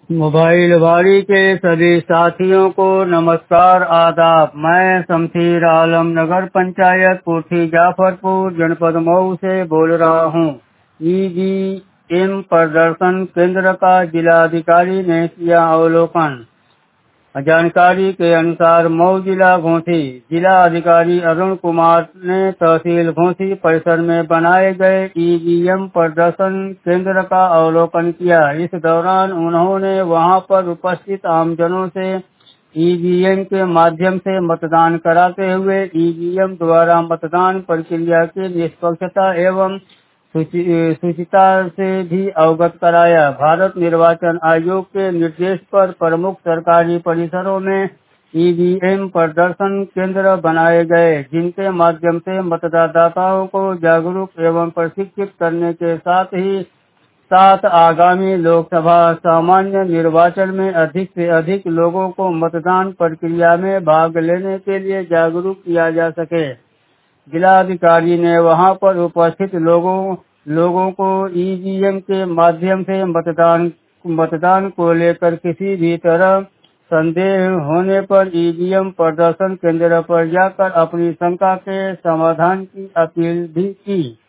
Mobile वारी के सभी साथियों को नमस्कार आदाब। मैं शमशीर आलम नगर पंचायत कोठी जाफरपुर जनपद मऊ से बोल रहा हूँ। ईवीएम प्रदर्शन केंद्र का जिलाधिकारी ने किया अवलोकन। जानकारी के अनुसार मऊ जिला घोसी जिला अधिकारी अरुण कुमार ने तहसील घोसी परिसर में बनाए गए ईवीएम प्रदर्शन केंद्र का अवलोकन किया। इस दौरान उन्होंने वहां पर उपस्थित आमजनों से ईवीएम के माध्यम से मतदान कराते हुए ईवीएम द्वारा मतदान प्रक्रिया की निष्पक्षता एवं शुचिता से भी अवगत कराया। भारत निर्वाचन आयोग के निर्देश पर प्रमुख सरकारी परिसरों में ईवीएम प्रदर्शन केंद्र बनाए गए, जिनके माध्यम से मतदाताओं को जागरूक एवं प्रशिक्षित करने के साथ आगामी लोकसभा सामान्य निर्वाचन में अधिक से अधिक लोगों को मतदान प्रक्रिया में भाग लेने के लिए जागरूक किया जा सके। जिलाधिकारी ने वहां पर उपस्थित लोगों को ईवीएम के माध्यम से मतदान को लेकर किसी भी तरह संदेह होने पर ईवीएम प्रदर्शन केंद्र पर जाकर अपनी शंका के समाधान की अपील भी की।